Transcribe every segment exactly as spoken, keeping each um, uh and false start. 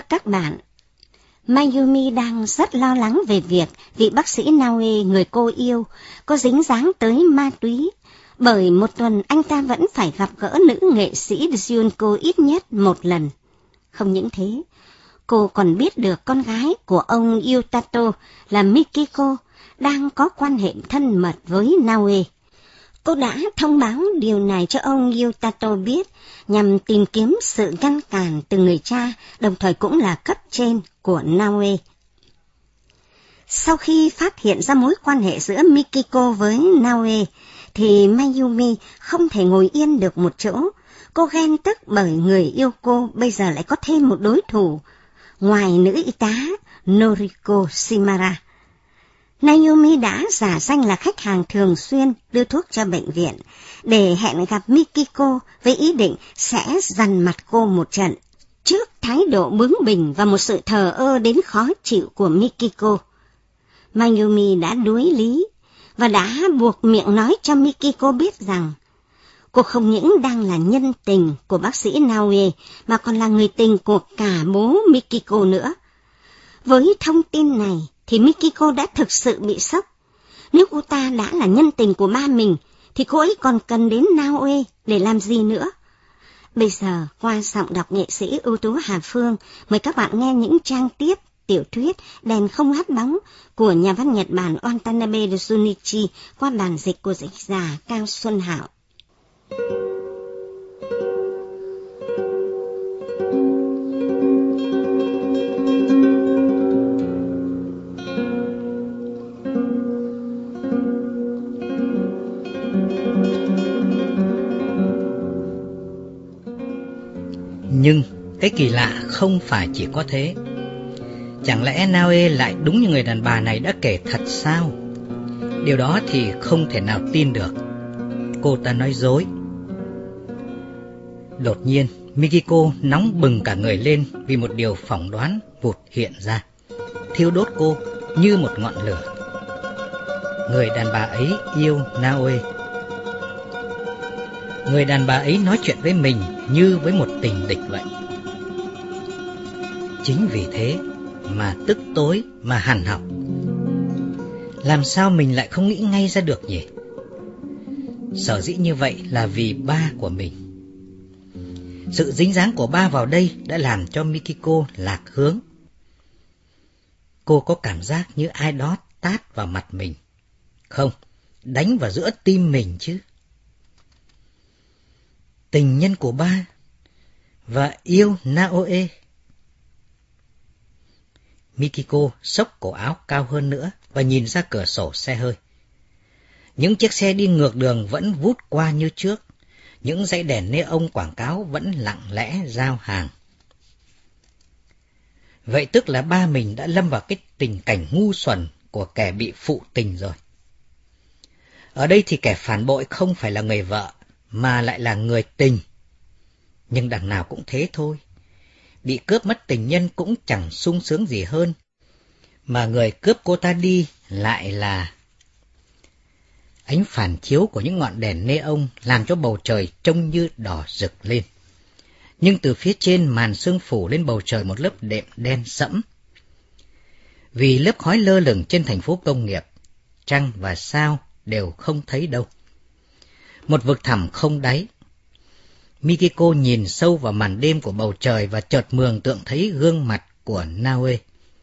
các bạn. Mayumi đang rất lo lắng về việc vị bác sĩ Naoe người cô yêu có dính dáng tới ma túy, bởi một tuần anh ta vẫn phải gặp gỡ nữ nghệ sĩ Junko ít nhất một lần. Không những thế, cô còn biết được con gái của ông Yutato là Mikiko đang có quan hệ thân mật với Naoe. Cô đã thông báo điều này cho ông Yutato biết nhằm tìm kiếm sự ngăn cản từ người cha, đồng thời cũng là cấp trên của Naoe. Sau khi phát hiện ra mối quan hệ giữa Mikiko với Naoe, thì Mayumi không thể ngồi yên được một chỗ. Cô ghen tức bởi người yêu cô bây giờ lại có thêm một đối thủ, ngoài nữ y tá Noriko Shimara. Mayumi đã giả danh là khách hàng thường xuyên đưa thuốc cho bệnh viện để hẹn gặp Mikiko với ý định sẽ dằn mặt cô một trận. Trước thái độ bướng bỉnh và một sự thờ ơ đến khó chịu của Mikiko, Mayumi đã đuối lý và đã buộc miệng nói cho Mikiko biết rằng cô không những đang là nhân tình của bác sĩ Naoe mà còn là người tình của cả bố Mikiko nữa. Với thông tin này thì Mikiko đã thực sự bị sốc. Nếu cô ta đã là nhân tình của ba mình thì cô ấy còn cần đến Naoe để làm gì nữa? Bây giờ, qua giọng đọc nghệ sĩ ưu tú Hà Phương, mời các bạn nghe những trang tiếp tiểu thuyết Đèn không hát bóng của nhà văn Nhật Bản Watanabe Junichi qua bản dịch của dịch giả Cao Xuân Hạo. Nhưng cái kỳ lạ không phải chỉ có thế. Chẳng lẽ Naoe lại đúng như người đàn bà này đã kể thật sao? Điều đó thì không thể nào tin được. Cô ta nói dối. Đột nhiên, Mikiko nóng bừng cả người lên vì một điều phỏng đoán vụt hiện ra, thiêu đốt cô như một ngọn lửa. Người đàn bà ấy yêu Naoe. Người đàn bà ấy nói chuyện với mình như với một tình địch vậy. Chính vì thế mà tức tối mà hằn học. Làm sao mình lại không nghĩ ngay ra được nhỉ? Sở dĩ như vậy là vì ba của mình. Sự dính dáng của ba vào đây đã làm cho Mikiko lạc hướng. Cô có cảm giác như ai đó tát vào mặt mình. Không, đánh vào giữa tim mình chứ. Tình nhân của ba và yêu Naoe. Mikiko xốc cổ áo cao hơn nữa và nhìn ra cửa sổ xe hơi. Những chiếc xe đi ngược đường vẫn vút qua như trước. Những dãy đèn neon quảng cáo vẫn lặng lẽ giao hàng. Vậy tức là ba mình đã lâm vào cái tình cảnh ngu xuẩn của kẻ bị phụ tình rồi. Ở đây thì kẻ phản bội không phải là người vợ, mà lại là người tình. Nhưng đằng nào cũng thế thôi. Bị cướp mất tình nhân cũng chẳng sung sướng gì hơn. Mà người cướp cô ta đi lại là... Ánh phản chiếu của những ngọn đèn neon làm cho bầu trời trông như đỏ rực lên. Nhưng từ phía trên màn sương phủ lên bầu trời một lớp đệm đen sẫm. Vì lớp khói lơ lửng trên thành phố công nghiệp, trăng và sao đều không thấy đâu. Một vực thẳm không đáy. Mikiko nhìn sâu vào màn đêm của bầu trời và chợt mường tượng thấy gương mặt của Naoe.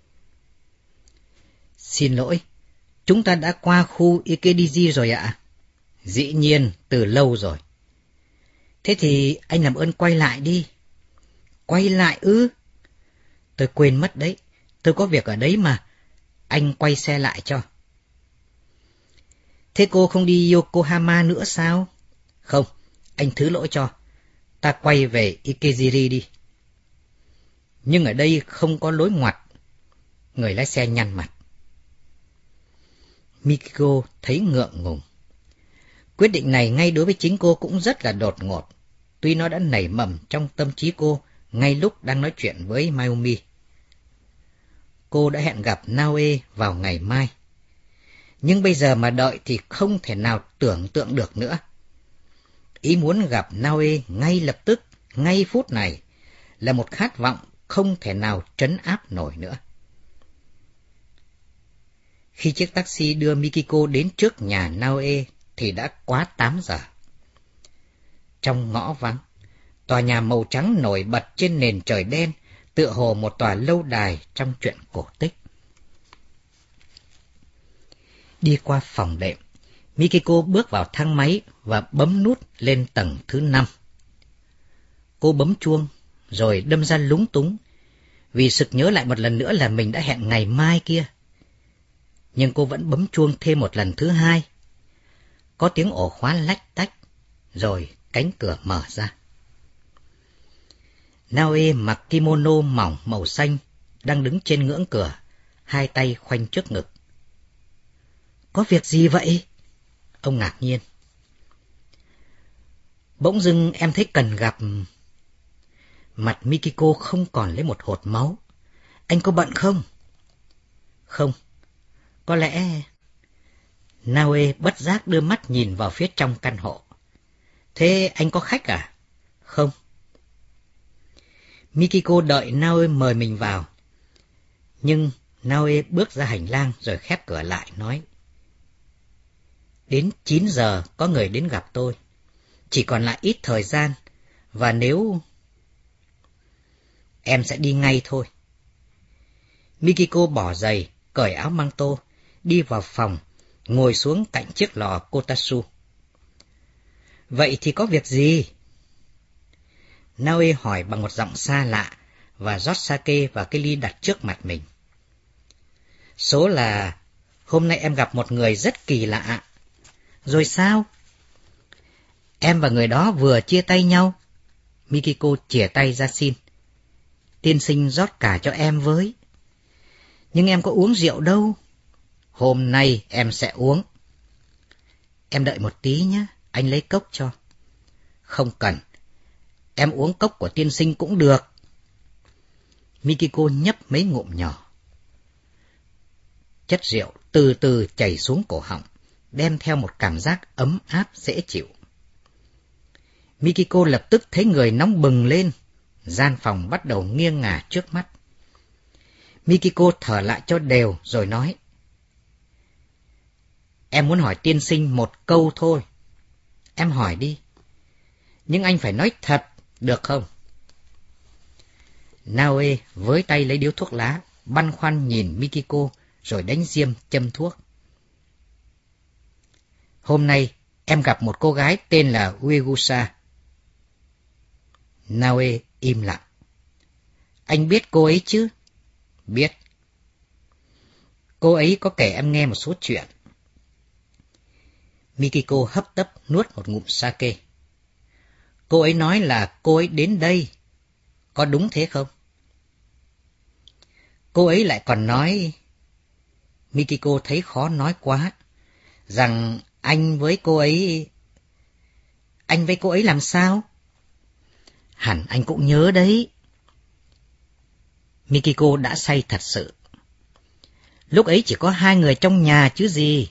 Xin lỗi, chúng ta đã qua khu Ikedizi rồi ạ. Dĩ nhiên, từ lâu rồi. Thế thì anh làm ơn quay lại đi. Quay lại ư? Tôi quên mất đấy, tôi có việc ở đấy mà. Anh quay xe lại cho. Thế cô không đi Yokohama nữa sao? Không, anh thứ lỗi cho. Ta quay về Ikejiri đi. Nhưng ở đây không có lối ngoặt. Người lái xe nhăn mặt. Mikiko thấy ngượng ngùng. Quyết định này ngay đối với chính cô cũng rất là đột ngột, tuy nó đã nảy mầm trong tâm trí cô ngay lúc đang nói chuyện với Mayumi. Cô đã hẹn gặp Naoe vào ngày mai. Nhưng bây giờ mà đợi thì không thể nào tưởng tượng được nữa. Ý muốn gặp Naoe ngay lập tức, ngay phút này, là một khát vọng không thể nào trấn áp nổi nữa. Khi chiếc taxi đưa Mikiko đến trước nhà Naoe thì đã quá tám giờ. Trong ngõ vắng, tòa nhà màu trắng nổi bật trên nền trời đen, tựa hồ một tòa lâu đài trong truyện cổ tích. Đi qua phòng đệm, Mikiko bước vào thang máy và bấm nút lên tầng thứ năm. Cô bấm chuông, rồi đâm ra lúng túng, vì sực nhớ lại một lần nữa là mình đã hẹn ngày mai kia. Nhưng cô vẫn bấm chuông thêm một lần thứ hai. Có tiếng ổ khóa lách tách, rồi cánh cửa mở ra. Naoe mặc kimono mỏng màu xanh, đang đứng trên ngưỡng cửa, hai tay khoanh trước ngực. Có việc gì vậy? Ông ngạc nhiên. Bỗng dưng em thấy cần gặp. Mặt Mikiko không còn lấy một hột máu. Anh có bận không? Không. Có lẽ... Naoe bất giác đưa mắt nhìn vào phía trong căn hộ. Thế anh có khách à? Không. Mikiko đợi Naoe mời mình vào. Nhưng Naoe bước ra hành lang rồi khép cửa lại, nói. Đến chín giờ có người đến gặp tôi. Chỉ còn lại ít thời gian, và nếu... Em sẽ đi ngay thôi. Mikiko bỏ giày, cởi áo măng tô, đi vào phòng, ngồi xuống cạnh chiếc lò kotatsu. Vậy thì có việc gì? Naoe hỏi bằng một giọng xa lạ, và rót sake vào cái ly đặt trước mặt mình. Số là hôm nay em gặp một người rất kỳ lạ. Rồi sao? Em và người đó vừa chia tay nhau. Mikiko chìa tay ra xin. Tiên sinh rót cả cho em với. Nhưng em có uống rượu đâu. Hôm nay em sẽ uống. Em đợi một tí nhé, anh lấy cốc cho. Không cần. Em uống cốc của tiên sinh cũng được. Mikiko nhấp mấy ngụm nhỏ. Chất rượu từ từ chảy xuống cổ họng, đem theo một cảm giác ấm áp dễ chịu. Mikiko lập tức thấy người nóng bừng lên, gian phòng bắt đầu nghiêng ngả trước mắt. Mikiko thở lại cho đều rồi nói. Em muốn hỏi tiên sinh một câu thôi. Em hỏi đi. Nhưng anh phải nói thật, được không? Naoe với tay lấy điếu thuốc lá, băn khoăn nhìn Mikiko rồi đánh diêm châm thuốc. Hôm nay em gặp một cô gái tên là Uegusa. Naoe im lặng. Anh biết cô ấy chứ? Biết. Cô ấy có kể em nghe một số chuyện. Mikiko hấp tấp nuốt một ngụm sake. Cô ấy nói là cô ấy đến đây. Có đúng thế không? Cô ấy lại còn nói... Mikiko thấy khó nói quá. Rằng anh với cô ấy... Anh với cô ấy làm sao? Hẳn anh cũng nhớ đấy. Mikiko đã say thật sự. Lúc ấy chỉ có hai người trong nhà chứ gì.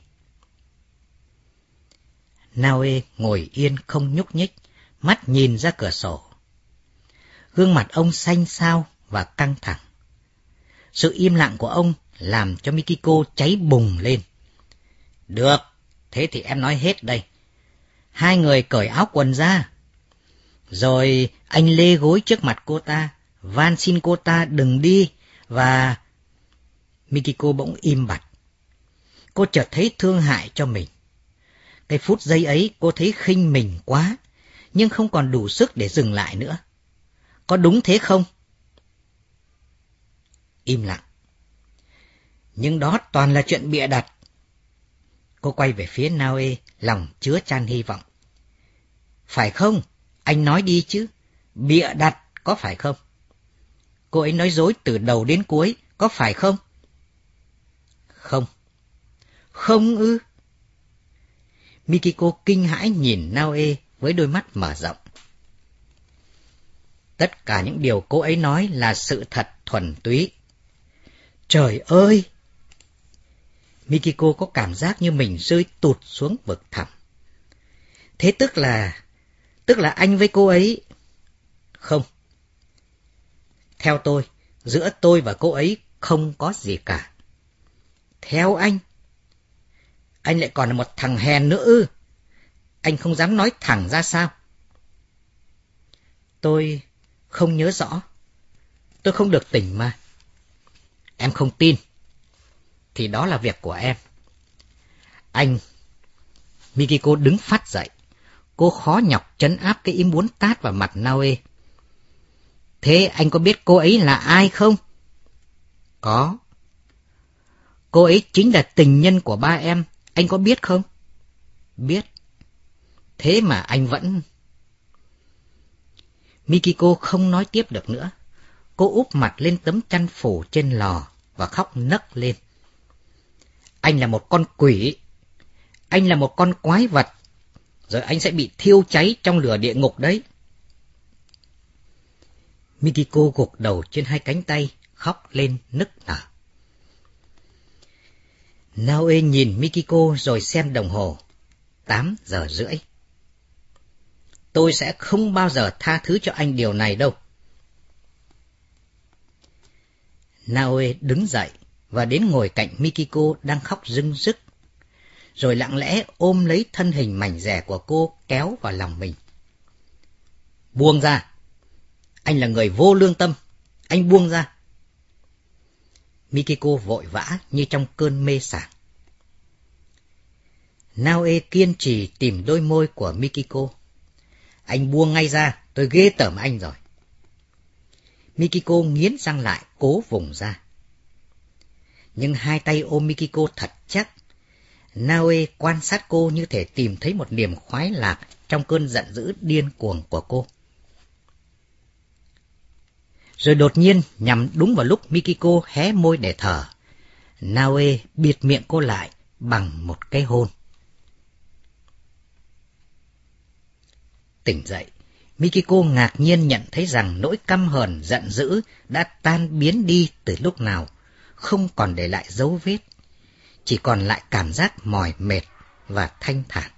Naoe ngồi yên không nhúc nhích, mắt nhìn ra cửa sổ. Gương mặt ông xanh xao và căng thẳng. Sự im lặng của ông làm cho Mikiko cháy bùng lên. Được, thế thì em nói hết đây. Hai người cởi áo quần ra. Rồi anh lê gối trước mặt cô ta, van xin cô ta đừng đi, và... Mikiko bỗng im bặt. Cô chợt thấy thương hại cho mình. Cái phút giây ấy cô thấy khinh mình quá, nhưng không còn đủ sức để dừng lại nữa. Có đúng thế không? Im lặng. Nhưng đó toàn là chuyện bịa đặt. Cô quay về phía Naoe, lòng chứa chan hy vọng. Phải không? Anh nói đi chứ. Bịa đặt, có phải không? Cô ấy nói dối từ đầu đến cuối, có phải không? Không. Không ư? Mikiko kinh hãi nhìn Naoe với đôi mắt mở rộng. Tất cả những điều cô ấy nói là sự thật thuần túy. Trời ơi! Mikiko có cảm giác như mình rơi tụt xuống vực thẳm. Thế tức là... Tức là anh với cô ấy... Không. Theo tôi, giữa tôi và cô ấy không có gì cả. Theo anh? Anh lại còn là một thằng hèn nữa ư? Anh không dám nói thẳng ra sao? Tôi không nhớ rõ. Tôi không được tỉnh mà. Em không tin. Thì đó là việc của em. Anh... Mikiko đứng phắt dậy. Cô khó nhọc trấn áp cái ý muốn tát vào mặt Naoe. Thế anh có biết cô ấy là ai không? Có. Cô ấy chính là tình nhân của ba em. Anh có biết không? Biết. Thế mà anh vẫn... Mikiko không nói tiếp được nữa. Cô úp mặt lên tấm chăn phủ trên lò và khóc nấc lên. Anh là một con quỷ. Anh là một con quái vật. Rồi anh sẽ bị thiêu cháy trong lửa địa ngục đấy. Mikiko gục đầu trên hai cánh tay, khóc lên nức nở. Naoe nhìn Mikiko rồi xem đồng hồ. Tám giờ rưỡi. Tôi sẽ không bao giờ tha thứ cho anh điều này đâu. Naoe đứng dậy và đến ngồi cạnh Mikiko đang khóc rưng rức, rồi lặng lẽ ôm lấy thân hình mảnh dẻ của cô kéo vào lòng mình. Buông ra! Anh là người vô lương tâm! Anh buông ra! Mikiko vội vã như trong cơn mê sảng. Naoe kiên trì tìm đôi môi của Mikiko. Anh buông ngay ra, tôi ghê tởm anh rồi. Mikiko nghiến răng lại, cố vùng ra. Nhưng hai tay ôm Mikiko thật chắc. Naoe quan sát cô như thể tìm thấy một niềm khoái lạc trong cơn giận dữ điên cuồng của cô. Rồi đột nhiên, nhằm đúng vào lúc Mikiko hé môi để thở, Naoe bịt miệng cô lại bằng một cái hôn. Tỉnh dậy, Mikiko ngạc nhiên nhận thấy rằng nỗi căm hờn giận dữ đã tan biến đi từ lúc nào, không còn để lại dấu vết, chỉ còn lại cảm giác mỏi mệt và thanh thản.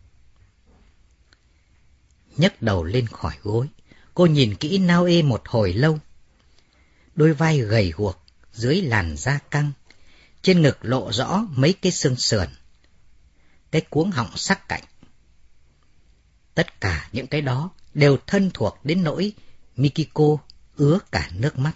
Nhấc đầu lên khỏi gối, cô nhìn kỹ Naoe một hồi lâu. Đôi vai gầy guộc dưới làn da căng, trên ngực lộ rõ mấy cái xương sườn, cái cuống họng sắc cạnh. Tất cả những cái đó đều thân thuộc đến nỗi Mikiko ứa cả nước mắt.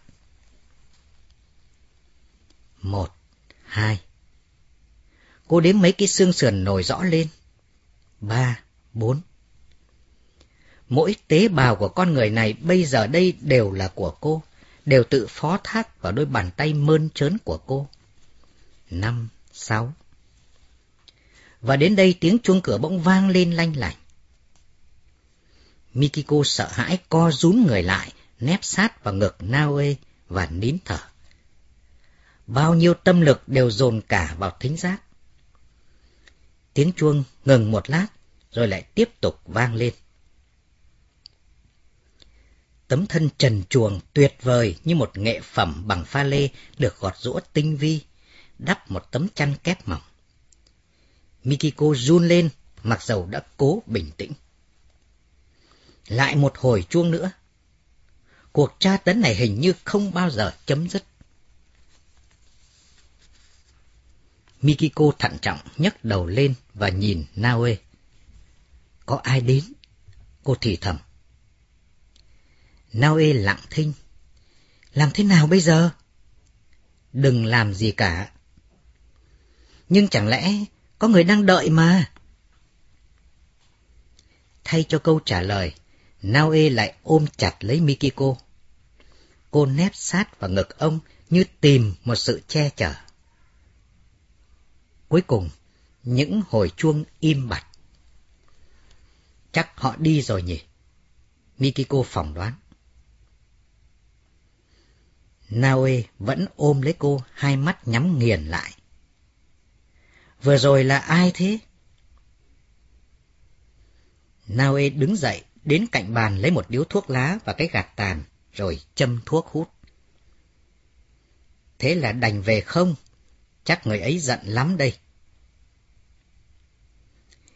Một, hai. Cô đếm mấy cái xương sườn nổi rõ lên. Ba, bốn. Mỗi tế bào của con người này bây giờ đây đều là của cô, đều tự phó thác vào đôi bàn tay mơn trớn của cô. Năm, sáu. Và đến đây tiếng chuông cửa bỗng vang lên lanh lảnh. Mikiko sợ hãi co rúm người lại, nép sát vào ngực Naoe và nín thở. Bao nhiêu tâm lực đều dồn cả vào thính giác. Tiếng chuông ngừng một lát, rồi lại tiếp tục vang lên. Tấm thân trần truồng tuyệt vời như một nghệ phẩm bằng pha lê được gọt giũa tinh vi, đắp một tấm chăn kép mỏng. Mikiko run lên, mặc dầu đã cố bình tĩnh. Lại một hồi chuông nữa. Cuộc tra tấn này hình như không bao giờ chấm dứt. Mikiko thận trọng nhấc đầu lên và nhìn Naoe. Có ai đến? Cô thì thầm. Naoe lặng thinh. Làm thế nào bây giờ? Đừng làm gì cả. Nhưng chẳng lẽ có người đang đợi mà? Thay cho câu trả lời, Naoe lại ôm chặt lấy Mikiko. Cô nép sát vào ngực ông như tìm một sự che chở. Cuối cùng, những hồi chuông im bặt. Chắc họ đi rồi nhỉ? Mikiko phỏng đoán. Naoe vẫn ôm lấy cô, hai mắt nhắm nghiền lại. Vừa rồi là ai thế? Naoe đứng dậy, đến cạnh bàn lấy một điếu thuốc lá và cái gạt tàn, rồi châm thuốc hút. Thế là đành về không? Chắc người ấy giận lắm đây.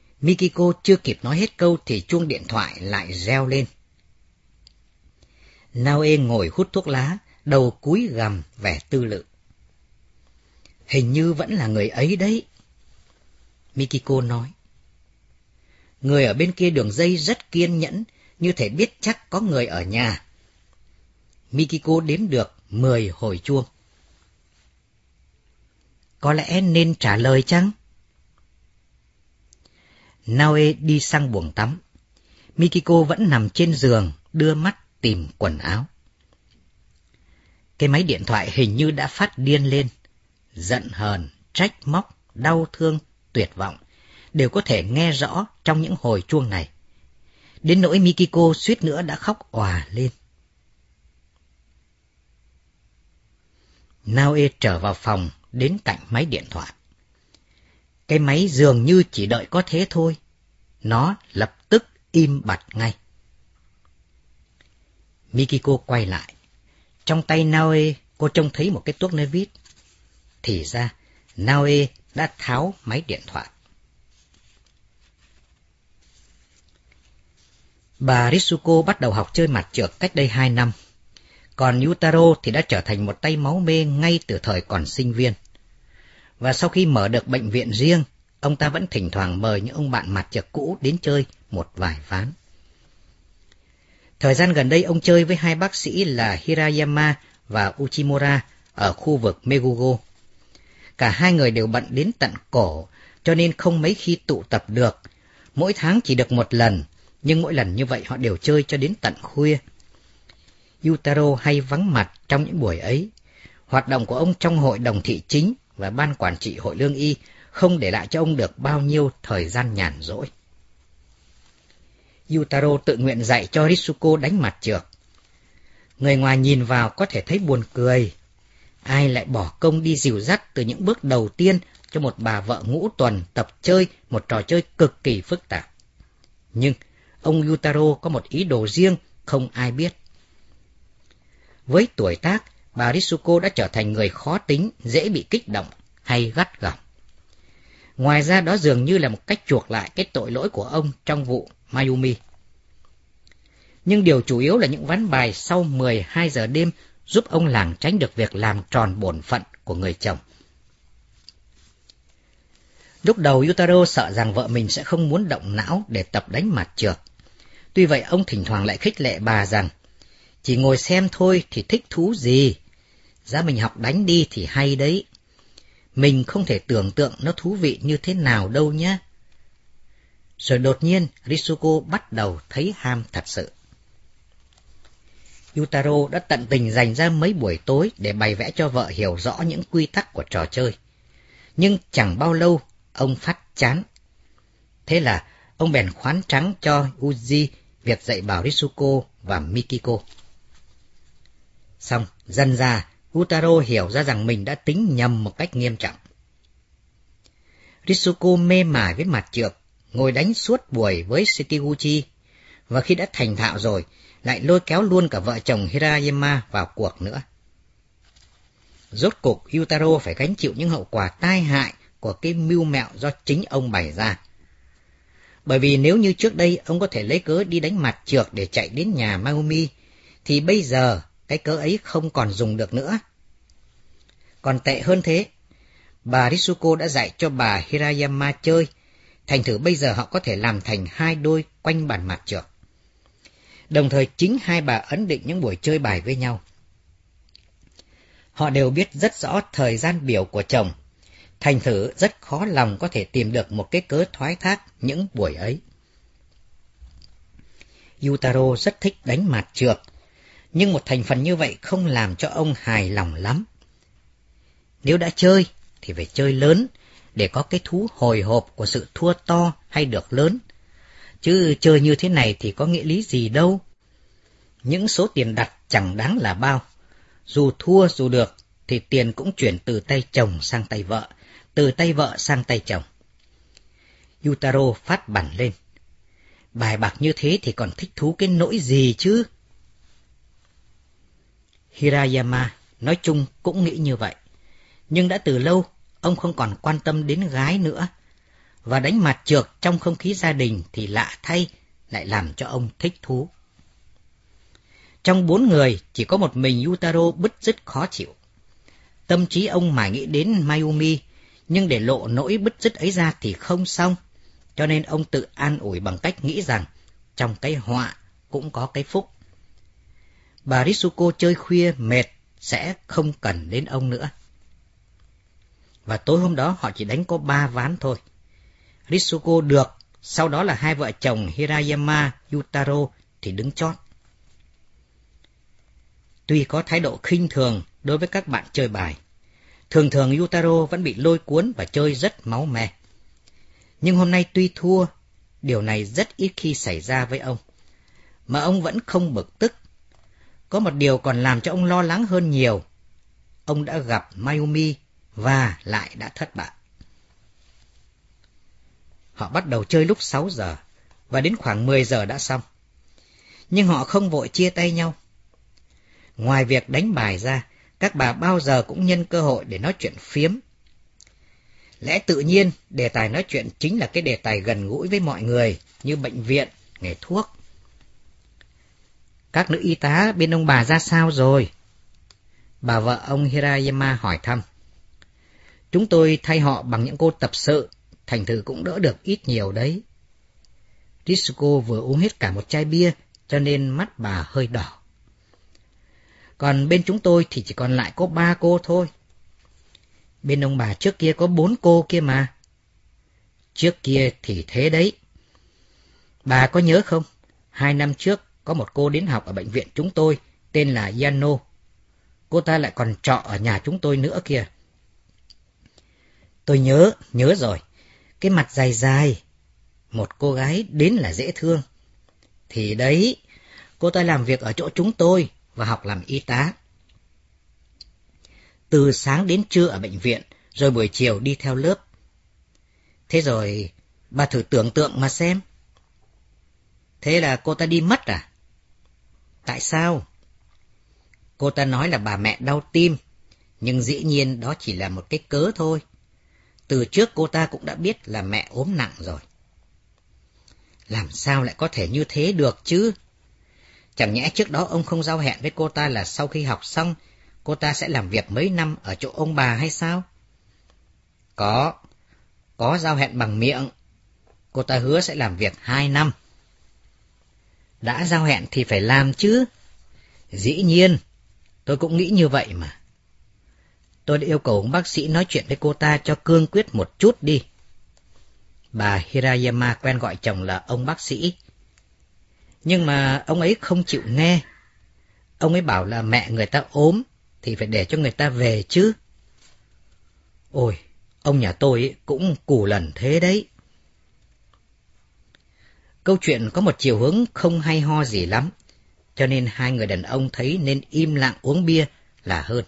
Mikiko chưa kịp nói hết câu thì chuông điện thoại lại reo lên. Naoe ngồi hút thuốc lá, đầu cúi gằm vẻ tư lự. Hình như vẫn là người ấy đấy, Mikiko nói. Người ở bên kia đường dây rất kiên nhẫn, như thể biết chắc có người ở nhà. Mikiko đếm được mười hồi chuông. Có lẽ nên trả lời chăng? Naoe đi sang buồng tắm. Mikiko vẫn nằm trên giường, đưa mắt tìm quần áo. Cái máy điện thoại hình như đã phát điên lên. Giận hờn, trách móc, đau thương, tuyệt vọng đều có thể nghe rõ trong những hồi chuông này. Đến nỗi Mikiko suýt nữa đã khóc òa lên. Naoe trở vào phòng, đến cạnh máy điện thoại. Cái máy dường như chỉ đợi có thế thôi. Nó lập tức im bặt ngay. Mikiko quay lại. Trong tay Naoe, cô trông thấy một cái tuốc nơ vít. Thì ra, Naoe đã tháo máy điện thoại. Bà Ritsuko bắt đầu học chơi mặt trược cách đây hai năm. Còn Yutaro thì đã trở thành một tay máu mê ngay từ thời còn sinh viên. Và sau khi mở được bệnh viện riêng, ông ta vẫn thỉnh thoảng mời những ông bạn mặt trược cũ đến chơi một vài ván. Thời gian gần đây ông chơi với hai bác sĩ là Hirayama và Uchimura ở khu vực Megugo. Cả hai người đều bận đến tận cổ, cho nên không mấy khi tụ tập được. Mỗi tháng chỉ được một lần, nhưng mỗi lần như vậy họ đều chơi cho đến tận khuya. Yutaro hay vắng mặt trong những buổi ấy. Hoạt động của ông trong hội đồng thị chính và ban quản trị hội lương y không để lại cho ông được bao nhiêu thời gian nhàn rỗi. Yutaro tự nguyện dạy cho Ritsuko đánh mặt trược. Người ngoài nhìn vào có thể thấy buồn cười. Ai lại bỏ công đi dìu dắt từ những bước đầu tiên cho một bà vợ ngũ tuần tập chơi một trò chơi cực kỳ phức tạp. Nhưng ông Yutaro có một ý đồ riêng không ai biết. Với tuổi tác, bà Ritsuko đã trở thành người khó tính, dễ bị kích động hay gắt gỏng. Ngoài ra đó dường như là một cách chuộc lại cái tội lỗi của ông trong vụ Mayumi. Nhưng điều chủ yếu là những ván bài sau mười hai giờ đêm giúp ông lảng tránh được việc làm tròn bổn phận của người chồng. Lúc đầu Yutaro sợ rằng vợ mình sẽ không muốn động não để tập đánh mặt trược. Tuy vậy ông thỉnh thoảng lại khích lệ bà rằng chỉ ngồi xem thôi thì thích thú gì, giá mình học đánh đi thì hay đấy. Mình không thể tưởng tượng nó thú vị như thế nào đâu nhé. Rồi đột nhiên Ritsuko bắt đầu thấy ham thật sự. Yutaro đã tận tình dành ra mấy buổi tối để bày vẽ cho vợ hiểu rõ những quy tắc của trò chơi. Nhưng chẳng bao lâu ông phát chán. Thế là ông bèn khoán trắng cho Uji việc dạy bảo Ritsuko và Mikiko. Xong, dần dà, Yutaro hiểu ra rằng mình đã tính nhầm một cách nghiêm trọng. Ritsuko mê mải với mặt trược, ngồi đánh suốt buổi với Shikiguchi, và khi đã thành thạo rồi, lại lôi kéo luôn cả vợ chồng Hirayama vào cuộc nữa. Rốt cục, Yutaro phải gánh chịu những hậu quả tai hại của cái mưu mẹo do chính ông bày ra. Bởi vì nếu như trước đây ông có thể lấy cớ đi đánh mặt trược để chạy đến nhà Mayumi, thì bây giờ cái cớ ấy không còn dùng được nữa. Còn tệ hơn thế, bà Ritsuko đã dạy cho bà Hirayama chơi, thành thử bây giờ họ có thể làm thành hai đôi quanh bàn mặt trược. Đồng thời chính hai bà ấn định những buổi chơi bài với nhau. Họ đều biết rất rõ thời gian biểu của chồng, thành thử rất khó lòng có thể tìm được một cái cớ thoái thác những buổi ấy. Yutaro rất thích đánh mặt trược, nhưng một thành phần như vậy không làm cho ông hài lòng lắm. Nếu đã chơi thì phải chơi lớn, để có cái thú hồi hộp của sự thua to hay được lớn. Chứ chơi như thế này thì có nghĩa lý gì đâu. Những số tiền đặt chẳng đáng là bao. Dù thua dù được thì tiền cũng chuyển từ tay chồng sang tay vợ, từ tay vợ sang tay chồng. Yutaro phát bẳn lên. Bài bạc như thế thì còn thích thú cái nỗi gì chứ? Hirayama nói chung cũng nghĩ như vậy. Nhưng đã từ lâu, ông không còn quan tâm đến gái nữa. Và đánh mặt trược trong không khí gia đình thì lạ thay, lại làm cho ông thích thú. Trong bốn người, chỉ có một mình Yutaro bứt rứt khó chịu. Tâm trí ông mải nghĩ đến Mayumi, nhưng để lộ nỗi bứt rứt ấy ra thì không xong, cho nên ông tự an ủi bằng cách nghĩ rằng trong cái họa cũng có cái phúc. Bà Ritsuko chơi khuya mệt sẽ không cần đến ông nữa. Và tối hôm đó họ chỉ đánh có ba ván thôi. Ritsuko được, sau đó là hai vợ chồng Hirayama, Yutaro thì đứng chót. Tuy có thái độ khinh thường đối với các bạn chơi bài, thường thường Yutaro vẫn bị lôi cuốn và chơi rất máu me. Nhưng hôm nay tuy thua, điều này rất ít khi xảy ra với ông. Mà ông vẫn không bực tức. Có một điều còn làm cho ông lo lắng hơn nhiều. Ông đã gặp Mayumi và lại đã thất bại. Họ bắt đầu chơi lúc sáu giờ và đến khoảng mười giờ đã xong. Nhưng họ không vội chia tay nhau. Ngoài việc đánh bài ra, các bà bao giờ cũng nhân cơ hội để nói chuyện phiếm. Lẽ tự nhiên, đề tài nói chuyện chính là cái đề tài gần gũi với mọi người, như bệnh viện, nghề thuốc. Các nữ y tá bên ông bà ra sao rồi? Bà vợ ông Hirayama hỏi thăm. Chúng tôi thay họ bằng những cô tập sự, thành thử cũng đỡ được ít nhiều đấy. Ritsuko vừa uống hết cả một chai bia, cho nên mắt bà hơi đỏ. Còn bên chúng tôi thì chỉ còn lại có ba cô thôi. Bên ông bà trước kia có bốn cô kia mà. Trước kia thì thế đấy. Bà có nhớ không? Hai năm trước có một cô đến học ở bệnh viện chúng tôi, tên là Yano. Cô ta lại còn trọ ở nhà chúng tôi nữa kìa. Tôi nhớ, nhớ rồi. Cái mặt dài dài. Một cô gái đến là dễ thương. Thì đấy, cô ta làm việc ở chỗ chúng tôi và học làm y tá. Từ sáng đến trưa ở bệnh viện, rồi buổi chiều đi theo lớp. Thế rồi, bà thử tưởng tượng mà xem. Thế là cô ta đi mất à? Tại sao? Cô ta nói là bà mẹ đau tim, nhưng dĩ nhiên đó chỉ là một cái cớ thôi. Từ trước cô ta cũng đã biết là mẹ ốm nặng rồi. Làm sao lại có thể như thế được chứ? Chẳng nhẽ trước đó ông không giao hẹn với cô ta là sau khi học xong, cô ta sẽ làm việc mấy năm ở chỗ ông bà hay sao? Có, có giao hẹn bằng miệng. Cô ta hứa sẽ làm việc hai năm. Đã giao hẹn thì phải làm chứ. Dĩ nhiên, tôi cũng nghĩ như vậy mà. Tôi đã yêu cầu ông bác sĩ nói chuyện với cô ta cho cương quyết một chút đi. Bà Hirayama quen gọi chồng là ông bác sĩ. Nhưng mà ông ấy không chịu nghe. Ông ấy bảo là mẹ người ta ốm thì phải để cho người ta về chứ. Ôi, ông nhà tôi cũng cù lần thế đấy. Câu chuyện có một chiều hướng không hay ho gì lắm, cho nên hai người đàn ông thấy nên im lặng uống bia là hơn.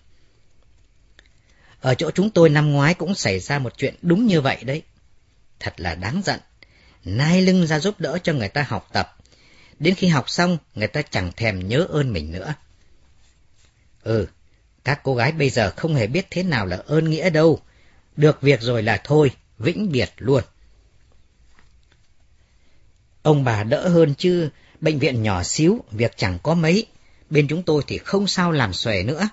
Ở chỗ chúng tôi năm ngoái cũng xảy ra một chuyện đúng như vậy đấy. Thật là đáng giận. Nai lưng ra giúp đỡ cho người ta học tập. Đến khi học xong, người ta chẳng thèm nhớ ơn mình nữa. Ừ, các cô gái bây giờ không hề biết thế nào là ơn nghĩa đâu. Được việc rồi là thôi, vĩnh biệt luôn. Ông bà đỡ hơn chứ, bệnh viện nhỏ xíu, việc chẳng có mấy. Bên chúng tôi thì không sao làm xuể nữa.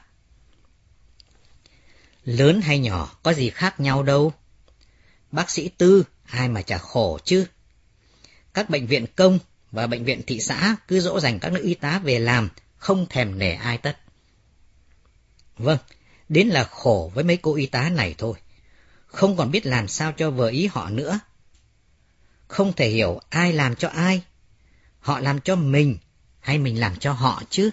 Lớn hay nhỏ, có gì khác nhau đâu. Bác sĩ tư, ai mà chả khổ chứ. Các bệnh viện công và bệnh viện thị xã cứ dỗ dành các nữ y tá về làm, không thèm nể ai tất. Vâng, đến là khổ với mấy cô y tá này thôi. Không còn biết làm sao cho vừa ý họ nữa. Không thể hiểu ai làm cho ai. Họ làm cho mình, hay mình làm cho họ chứ.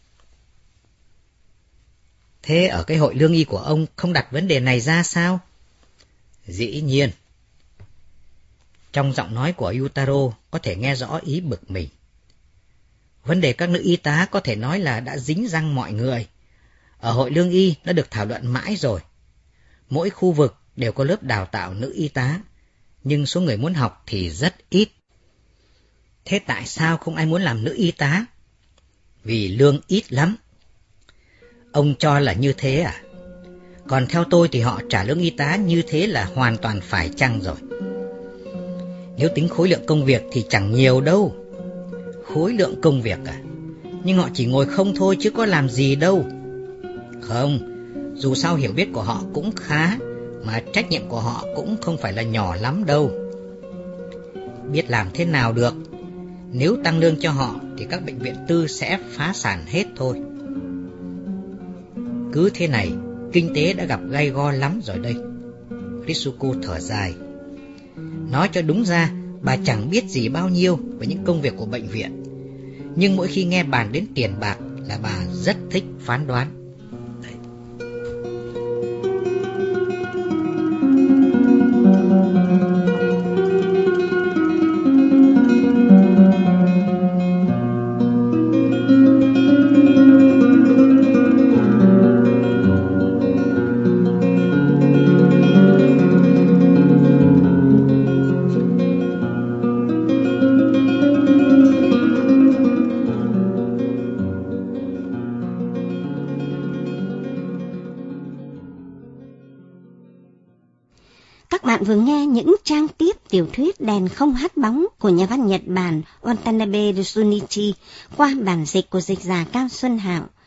Thế ở cái hội lương y của ông không đặt vấn đề này ra sao? Dĩ nhiên. Trong giọng nói của Yutaro có thể nghe rõ ý bực mình. Vấn đề các nữ y tá có thể nói là đã dính răng mọi người. Ở hội lương y đã được thảo luận mãi rồi. Mỗi khu vực đều có lớp đào tạo nữ y tá, nhưng số người muốn học thì rất ít. Thế tại sao không ai muốn làm nữ y tá? Vì lương ít lắm. Ông cho là như thế à? Còn theo tôi thì họ trả lương y tá như thế là hoàn toàn phải chăng rồi. Nếu tính khối lượng công việc thì chẳng nhiều đâu. Khối lượng công việc à? nhưng họ chỉ ngồi không thôi chứ có làm gì đâu. Không, dù sao hiểu biết của họ cũng khá, mà trách nhiệm của họ cũng không phải là nhỏ lắm đâu. Biết làm thế nào được, nếu tăng lương cho họ thì các bệnh viện tư sẽ phá sản hết thôi. Cứ thế này, kinh tế đã gặp gay go lắm rồi đây. Ritsuko thở dài. Nói cho đúng ra, bà chẳng biết gì bao nhiêu về những công việc của bệnh viện, nhưng mỗi khi nghe bàn đến tiền bạc là bà rất thích phán đoán. Đấy. Các bạn vừa nghe những trang tiếp tiểu thuyết Đèn không hát bóng của nhà văn Nhật Bản Watanabe Shunichi qua bản dịch của dịch giả Cao Xuân Hạo.